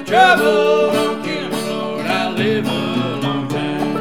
trouble don't kill me, Lord, I'll live a long time.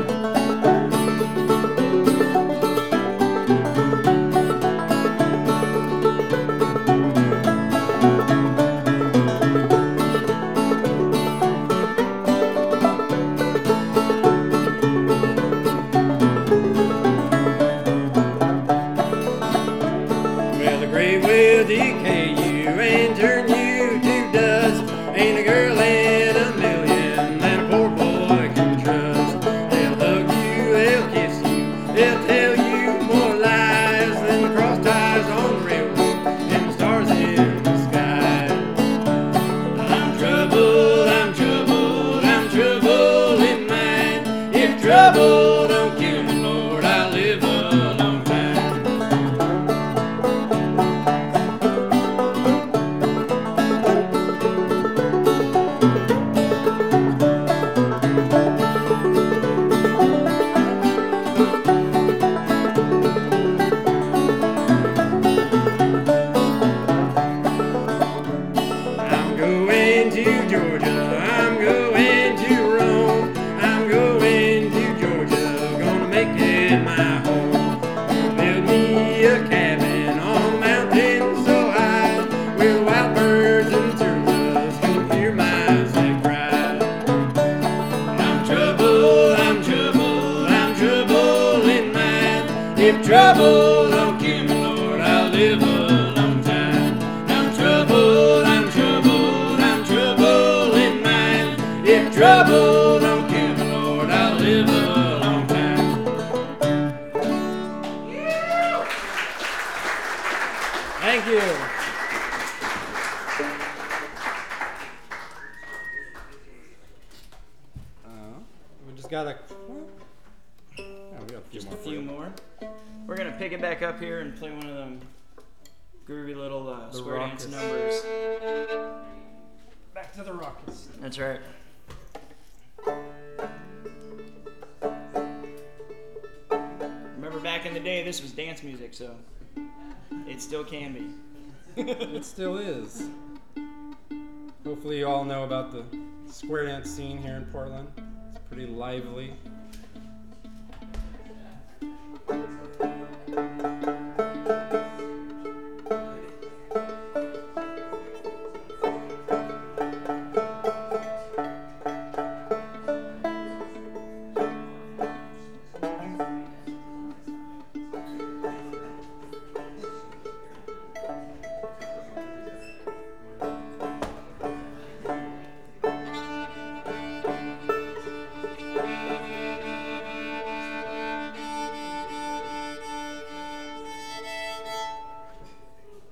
Well, the grave will decay you and turn you to dust. Ain't a girl in a million that a poor boy can trust. They'll hug you, they'll kiss you, they'll tell you more lies than the cross ties on the railroad and the stars in the sky. I'm troubled, I'm troubled, I'm troubled in mind. If trouble don't kill me, Lord, I'll live a long time. I'm going to Georgia, I'm going to Rome, I'm going to Georgia, gonna make it my home. Gonna build me a cabin on a mountain so high, where the wild birds and turtles can hear my sad cry. I'm troubled, I'm troubled, I'm troubled in mind. If trouble don't kill me, Lord, I'll live a long time. I'm troubled, I'm troubled, I'm troubled in mind. If trouble don't kill me, Lord, I'll live a long time. Thank you. We just got a. Yeah, we got a few Just more. a few more. We're gonna pick it back up here and play one of them groovy little square dance Raucous. numbers. Back to the Rockets. That's right. Remember back in the day, this was dance music, so it still can be. It still is. Hopefully, you all know about the square dance scene here in Portland. It's pretty lively.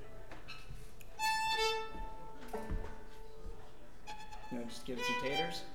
You know, just give it some taters.